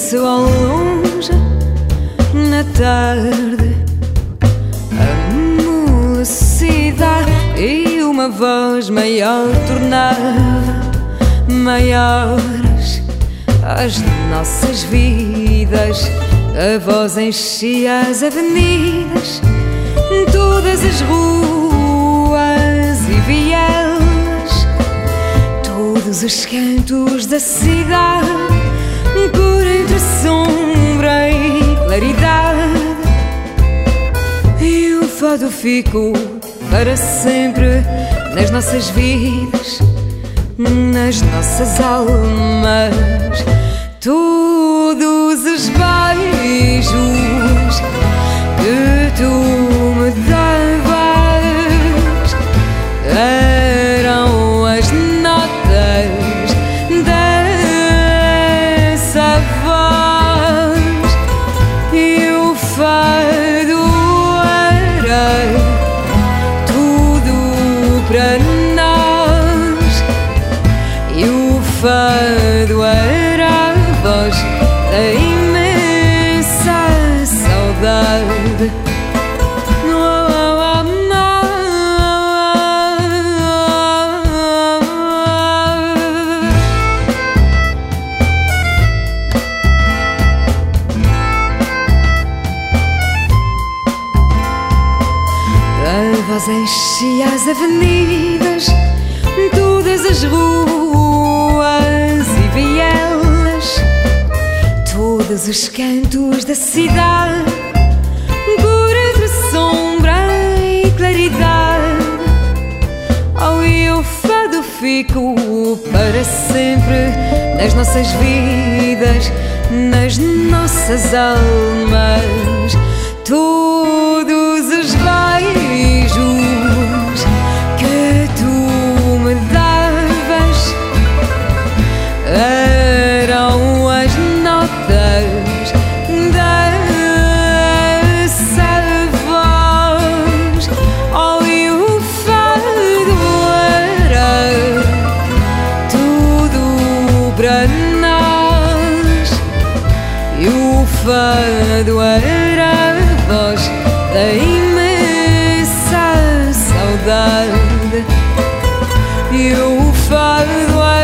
Ouve-se ao longe, na tarde, a mocidade e uma voz maior tornava maiores as nossas vidas. A voz enchia as avenidas, todas as ruas e vielas, todos os cantos da cidade, por entre sombra e claridade. E o fado ficou para sempre nas nossas vidas, nas nossas almas. Todos os beijos que tu me davas eram as notas dessa voz, e o fado era tudo para nós, e o fado era a voz da imensa saudade. A voz enchia as avenidas, todas as ruas e vielas, todos os cantos da cidade, por entre sombra e claridade. Oh, e o fado ficou para sempre nas nossas vidas, nas nossas almas. Todos os beijos que tu me davas eram as notas dessa voz. Oh, e o fado era tudo para nós, e o fado era a voz da imensa saudade, e o fado